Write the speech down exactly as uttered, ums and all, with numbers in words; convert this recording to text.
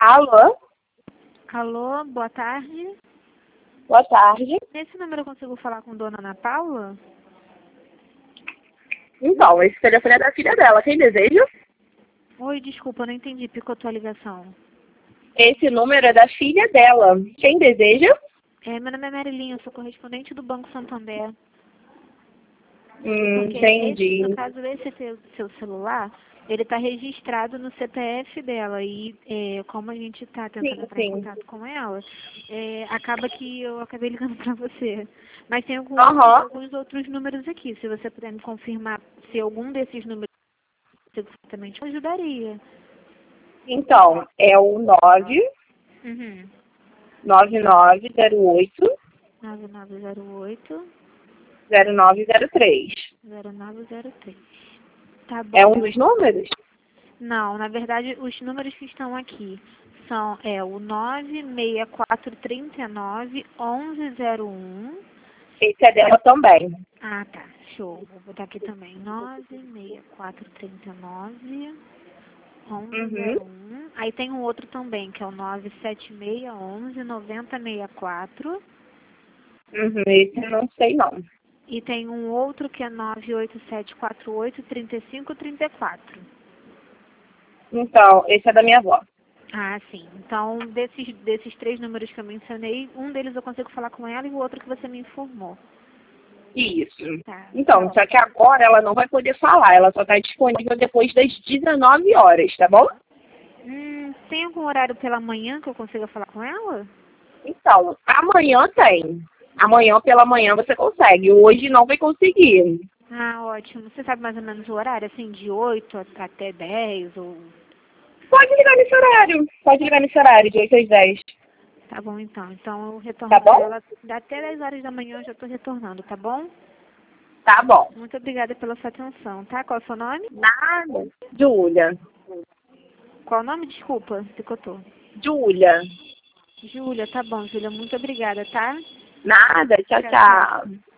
Alô? Alô, boa tarde. Boa tarde. Nesse número eu consigo falar com Dona Ana Paula? Então, esse telefone é da filha dela. Quem deseja? Oi, desculpa, eu não entendi, picotou a ligação. Esse número é da filha dela. Quem deseja? É, meu nome é Marilinha, eu sou correspondente do Banco Santander. Hum, Porque entendi. esse, no caso, esse seu, seu celular, ele está registrado no C P F dela. E é, como a gente está tentando Sim, entrar em sim. contato com ela, é, acaba que eu acabei ligando para você. Mas tem algum outro- Aham. alguns outros números aqui. Se você puder me confirmar se algum desses números também te ajudaria. Então, é o nove Uhum. nove nove zero oito nove nove zero oito zero nove zero três. zero nove zero três. Tá É um bom. dos números? Não, na verdade, os números que estão aqui são é, o nove seis quatro três nove um um zero um. Esse é dela também. Ah, tá. Show. Vou botar aqui também. nove seis quatro três nove um um Uhum. zero um. Aí tem um outro também, que é o nove sete seis um um nove zero seis quatro. Uhum. Esse eu não sei não. E tem um outro que é nove oito sete quatro oito três cinco três quatro. Então, esse é da minha avó. Ah, sim. Então, desses, desses três números que eu mencionei, um deles eu consigo falar com ela e o outro que você me informou. Isso. Tá. Então, só que agora ela não vai poder falar. Ela só está disponível depois das dezenove horas, tá bom? Hum, tem algum horário pela manhã que eu consiga falar com ela? Então, amanhã tem. Amanhã pela manhã você consegue. Hoje não vai conseguir. Ah, ótimo. Você sabe mais ou menos o horário, assim, de oito até dez ou... Pode ligar nesse horário. Pode ligar nesse horário, de oito às dez. Tá bom, então. Então, eu retorno Tá pra bom? ela até dez horas da manhã, eu já tô retornando, tá bom? Tá bom. Muito obrigada pela sua atenção, tá? Qual é o seu nome? Nada. Júlia. Qual o nome? Desculpa, picotou. Júlia. Júlia, tá bom, Júlia. Muito obrigada, tá? Nada. Tchau, Tchau, tchau. tchau.